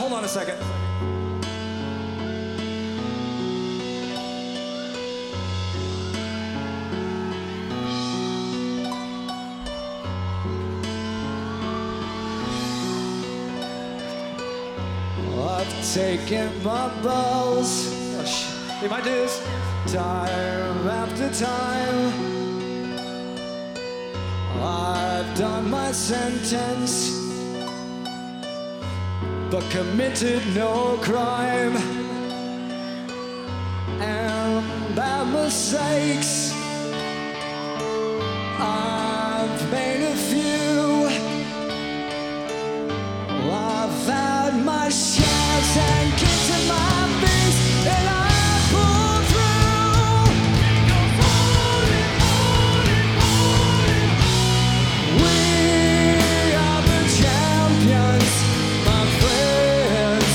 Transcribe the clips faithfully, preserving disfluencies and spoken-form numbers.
hold on a second. I've taken my balls, oh, sh- hey, my dues, time after time. I've done my sentence, but committed no crime. And bad mistakes, I've made a few. I've had my shares and kicked in my face, and I pulled through. We are the champions, my friends,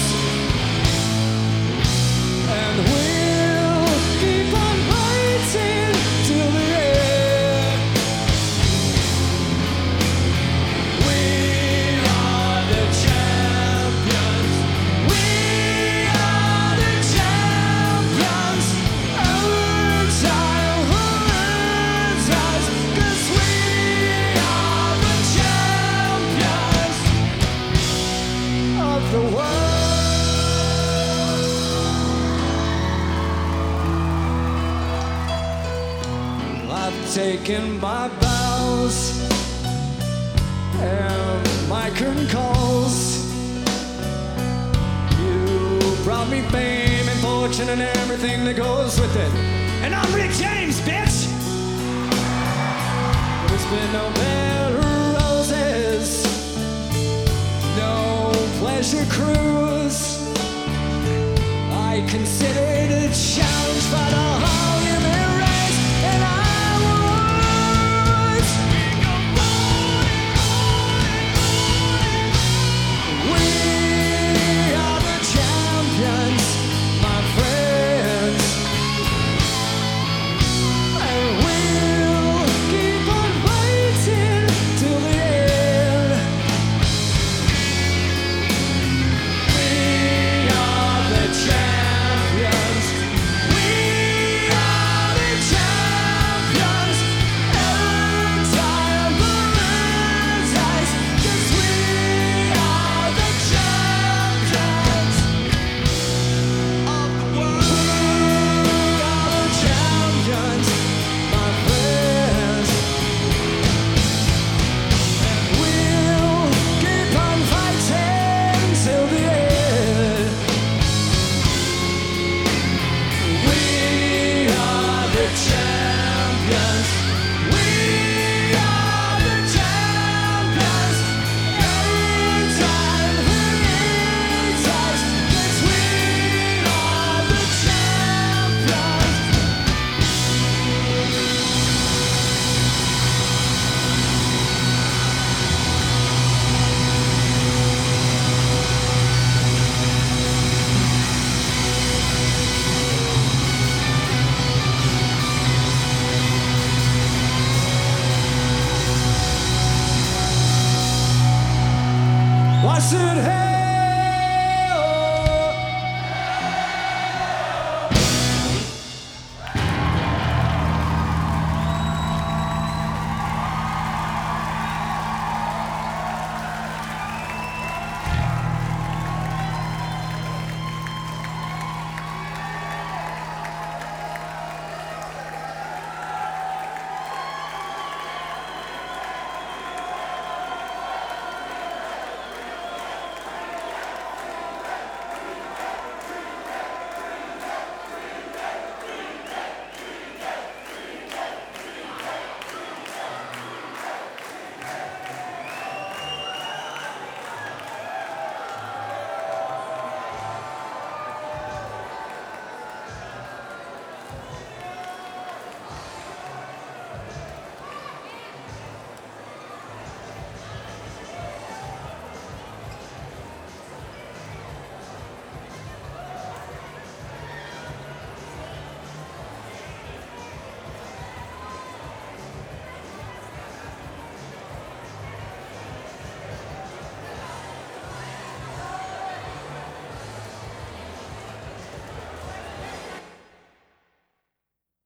and we'll keep on fighting till the end. We are the champions. We are the champions. Our time hurts us, 'cause we are the champions of the world. I've taken my bows and my curtain calls. You brought me fame and fortune and everything that goes with it. And I'm Rick James, bitch! There's been no bed of roses, no pleasure cruise. I consider it a challenge, but I